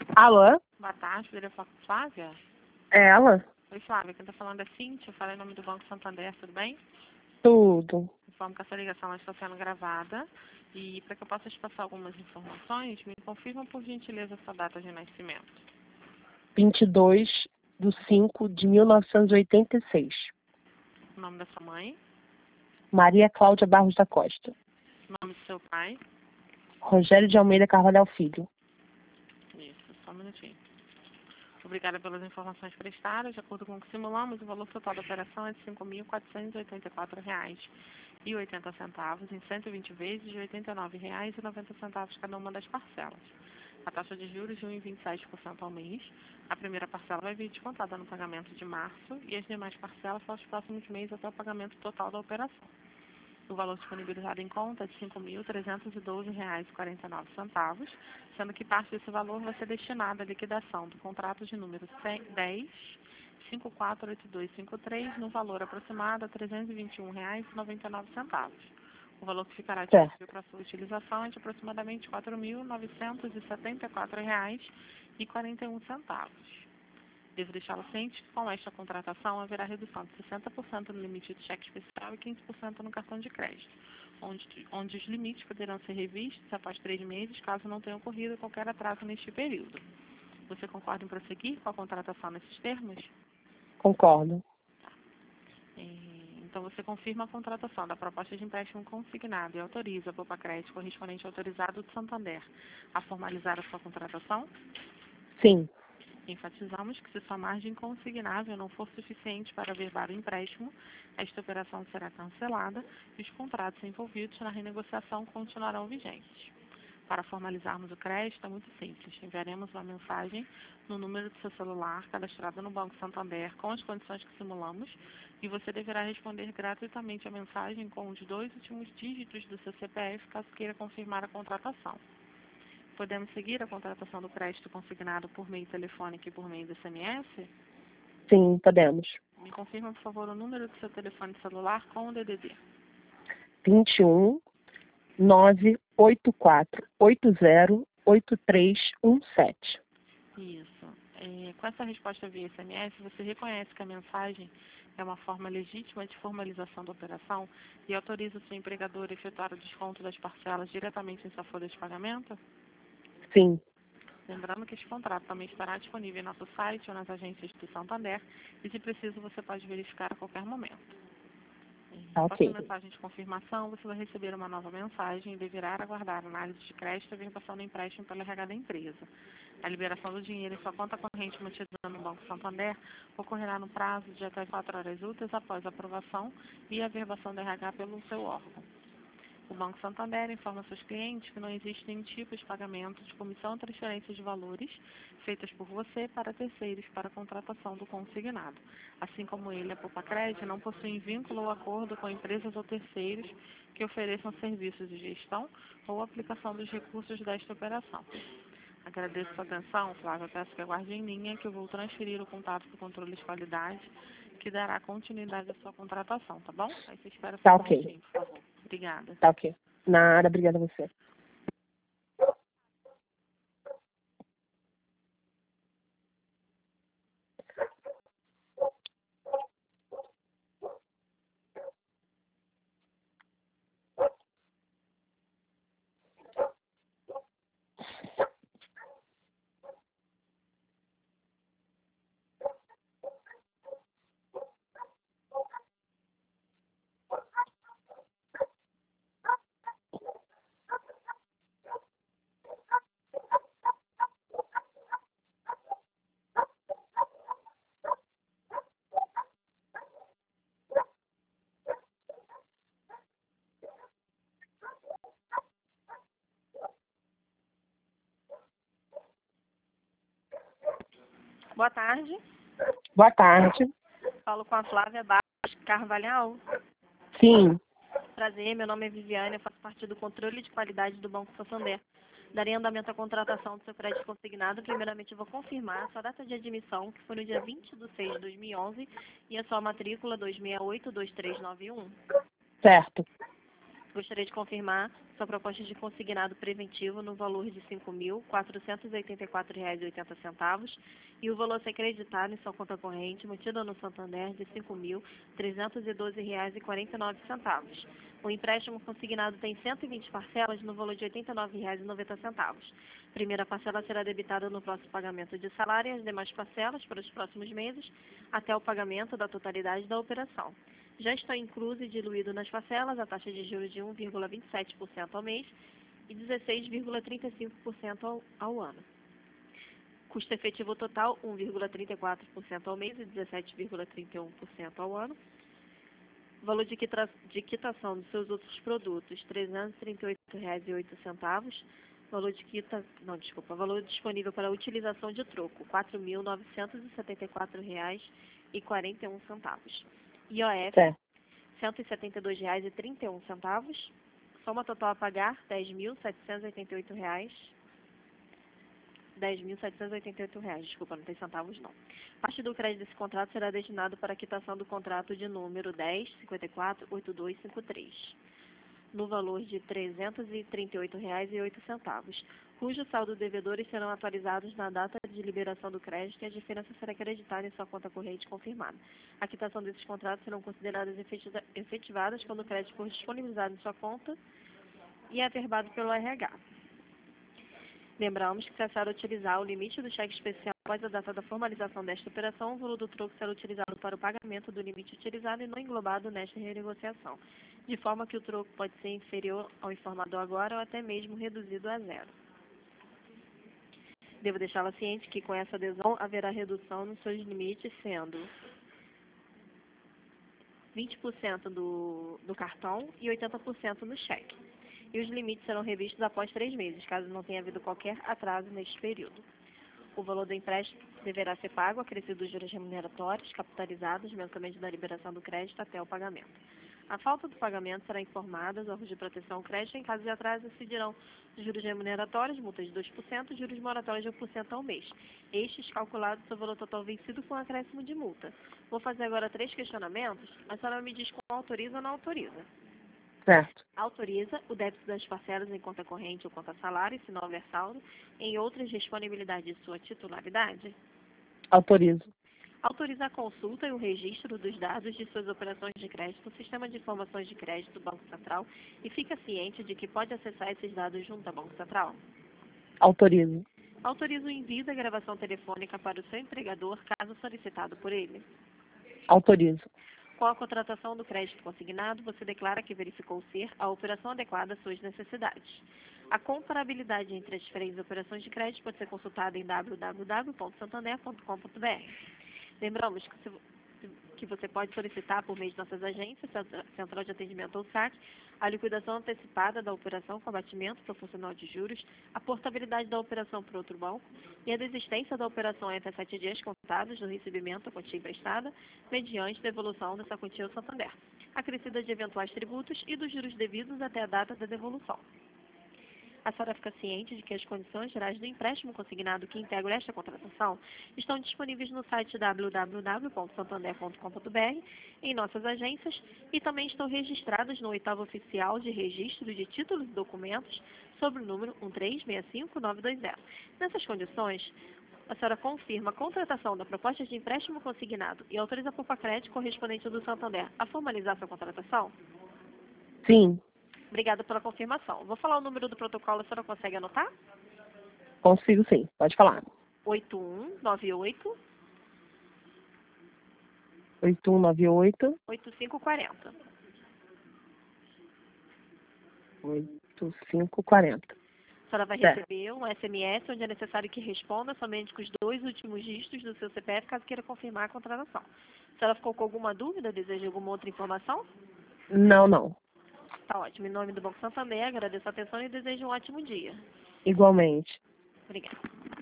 Alô? Boa tarde, poderia falar com Flávia? É ela? Oi, Flávia, quem está falando é Cíntia, eu falei em nome do Banco Santander, tudo bem? Tudo. Informo que essa ligação está sendo gravada e para que eu possa te passar algumas informações, me confirma por gentileza sua data de nascimento. 22/5/1986. O nome da sua mãe, Maria Cláudia Barros da Costa. o nome do seu pai. Rogério de Almeida Carvalhal Filho. Isso, só um minutinho. Obrigada pelas informações prestadas. De acordo com o que simulamos, o valor total da operação é de R$ 5.484,80 em 120 vezes de R$ 89,90 cada uma das parcelas. A taxa de juros de 1,27% ao mês. A primeira parcela vai vir descontada no pagamento de março e as demais parcelas para os próximos meses até o pagamento total da operação. O valor disponibilizado em conta é de R$ 5.312,49, sendo que parte desse valor vai ser destinado à liquidação do contrato de número 10548253, no valor aproximado a R$ 321,99. O valor que ficará disponível para sua utilização é de aproximadamente R$ 4.974,41. Devo deixá-lo ciente que com esta contratação haverá redução de 60% no limite do cheque especial e 15% no cartão de crédito, onde os limites poderão ser revistos após 3 meses, caso não tenha ocorrido qualquer atraso neste período. Você concorda em prosseguir com a contratação nesses termos? Concordo. Então você confirma a contratação da proposta de empréstimo consignado e autoriza a Poupa Crédito correspondente autorizado do Santander a formalizar a sua contratação? Sim. Enfatizamos que se sua margem consignável não for suficiente para averbar o empréstimo, esta operação será cancelada e os contratos envolvidos na renegociação continuarão vigentes. Para formalizarmos o crédito é muito simples. Enviaremos uma mensagem no número do seu celular cadastrado no Banco Santander com as condições que simulamos e você deverá responder gratuitamente a mensagem com os 2 últimos dígitos do seu CPF caso queira confirmar a contratação. Podemos seguir a contratação do crédito consignado por meio telefônico e por meio do SMS? Sim, podemos. Me confirma, por favor, o número do seu telefone celular com o DDD. 21/984808317. Isso. Com essa resposta via SMS, você reconhece que a mensagem é uma forma legítima de formalização da operação e autoriza o seu empregador a efetuar o desconto das parcelas diretamente em sua folha de pagamento? Sim. Lembrando que este contrato também estará disponível em nosso site ou nas agências do Santander e, se preciso, você pode verificar a qualquer momento. Após a mensagem de confirmação, você vai receber uma nova mensagem e deverá aguardar análise de crédito e a verbação do empréstimo pela RH da empresa. A liberação do dinheiro em sua conta corrente mantida no Banco Santander ocorrerá no prazo de até 4 horas úteis após a aprovação e a verbação do RH pelo seu órgão. O Banco Santander informa seus clientes que não existe nenhum tipo de pagamento de comissão ou transferência de valores feitas por você para terceiros para a contratação do consignado. Assim como ele, a Poupa Crédito não possui vínculo ou acordo com empresas ou terceiros que ofereçam serviços de gestão ou aplicação dos recursos desta operação. Agradeço sua atenção, Flávia. Peço que aguarde em linha que eu vou transferir o contato para o controle de qualidade que dará continuidade à sua contratação, tá bom? Aí você espera só um minutinho, por favor. Obrigada. Tá ok. Nada, obrigada a você. Boa tarde. Boa tarde. Falo com a Flávia Barros Carvalhal. Sim. Prazer, meu nome é Viviane, eu faço parte do controle de qualidade do Banco Santander. Darei andamento à contratação do seu crédito consignado. Primeiramente, eu vou confirmar a sua data de admissão, que foi no dia 20/6/2011, e a sua matrícula 2682391. Certo. Gostaria de confirmar sua proposta de consignado preventivo no valor de R$ 5.484,80 e o valor a ser creditado em sua conta corrente mantida no Santander de R$ 5.312,49. O empréstimo consignado tem 120 parcelas no valor de R$ 89,90. Primeira parcela será debitada no próximo pagamento de salário e as demais parcelas para os próximos meses até o pagamento da totalidade da operação. Já está incluso e diluído nas parcelas a taxa de juros de 1,27% ao mês e 16,35% ao ano. Custo efetivo total, 1,34% ao mês e 17,31% ao ano. Valor de quitação dos seus outros produtos, R$ 338,08. Valor disponível para utilização de troco, R$ 4.974,41. IOF, R$ 172,31. Soma total a pagar, R$ 10.788. Desculpa, não tem centavos não. Parte do crédito desse contrato será destinado para a quitação do contrato de número 10.54.8253, no valor de R$ 338,08, cujo saldo devedores serão atualizados na data de liberação do crédito e a diferença será acreditada em sua conta corrente confirmada. A quitação desses contratos serão consideradas efetivadas quando o crédito for disponibilizado em sua conta e averbado pelo RH. Lembramos que, se a senhora utilizar o limite do cheque especial após a data da formalização desta operação, o valor do troco será utilizado para o pagamento do limite utilizado e não englobado nesta renegociação, de forma que o troco pode ser inferior ao informado agora ou até mesmo reduzido a zero. Devo deixá-la ciente que, com essa adesão, haverá redução nos seus limites, sendo 20% do cartão e 80% no cheque. E os limites serão revistos após 3 meses, caso não tenha havido qualquer atraso neste período. O valor do empréstimo deverá ser pago, acrescido dos juros remuneratórios, capitalizados mensalmente da liberação do crédito até o pagamento. A falta do pagamento será informada aos órgãos de proteção ao crédito. Em caso de atraso, incidirão juros remuneratórios, multas de 2% e juros moratórios de 1% ao mês. Estes calculados sobre o valor total vencido com acréscimo de multa. Vou fazer agora 3 questionamentos. A senhora me diz como autoriza ou não autoriza. Certo. Autoriza o débito das parcelas em conta corrente ou conta salário, se não houver saldo, em outras disponibilidades de sua titularidade? Autorizo. Autoriza a consulta e o registro dos dados de suas operações de crédito no Sistema de Informações de Crédito do Banco Central e fica ciente de que pode acessar esses dados junto ao Banco Central? Autorizo. Autoriza o envio da gravação telefônica para o seu empregador, caso solicitado por ele? Autorizo. Com a contratação do crédito consignado, você declara que verificou ser a operação adequada às suas necessidades. A comparabilidade entre as diferentes operações de crédito pode ser consultada em www.santander.com.br. Lembramos que você pode solicitar por meio de nossas agências, Central de Atendimento ou SAC, a liquidação antecipada da operação com abatimento proporcional de juros, a portabilidade da operação para outro banco e a desistência da operação em até 7 dias contados do recebimento da quantia emprestada, mediante devolução dessa quantia ao Santander, acrescida de eventuais tributos e dos juros devidos até a data da devolução. A senhora fica ciente de que as condições gerais do empréstimo consignado que integram esta contratação estão disponíveis no site www.santander.com.br, em nossas agências, e também estão registradas no 8º Oficial de Registro de Títulos e Documentos, sob o número 1365920. Nessas condições, a senhora confirma a contratação da proposta de empréstimo consignado e autoriza a Popacred correspondente do Santander a formalizar sua contratação? Sim. Obrigada pela confirmação. Vou falar o número do protocolo, a senhora consegue anotar? Consigo sim, pode falar. 8198 8198 8540. 8540. A senhora vai receber um SMS onde é necessário que responda somente com os 2 últimos dígitos do seu CPF, caso queira confirmar a contratação. A senhora ficou com alguma dúvida? Deseja alguma outra informação? Não. Tá ótimo. Em nome do Banco Santander, agradeço a atenção e desejo um ótimo dia. Igualmente. Obrigada.